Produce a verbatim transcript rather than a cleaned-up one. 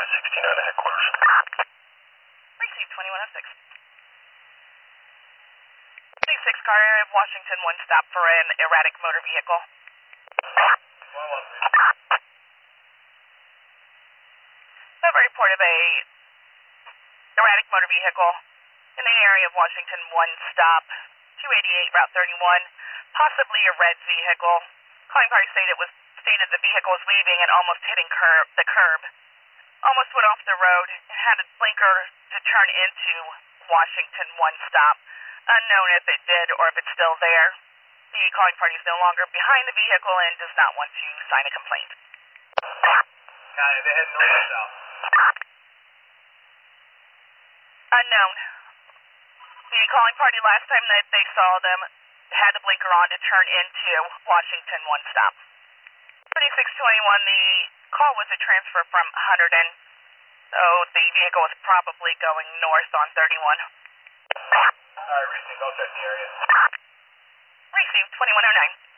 sixty-nine at headquarters. Receive twenty-one oh six. six car area of Washington, one stop for an erratic motor vehicle. I have a report of a erratic motor vehicle in the area of Washington, one stop, two eighty-eight, Route thirty-one, possibly a red vehicle. Calling party stated it was stated the vehicle was leaving and almost hitting curb, the curb. Almost went off the road and had a blinker to turn into Washington, one stop. Unknown if it did or if it's still there. The calling party is no longer behind the vehicle and does not want to sign a complaint. Got it. They head north or south? Unknown. The calling party last time that they saw them had the blinker on to turn into Washington, one stop. thirty-six twenty-one, the call was a transfer from Hunterdon, so the vehicle was probably going north on thirty-one. Alright, receive, I'll check the area. Receive twenty-one oh nine.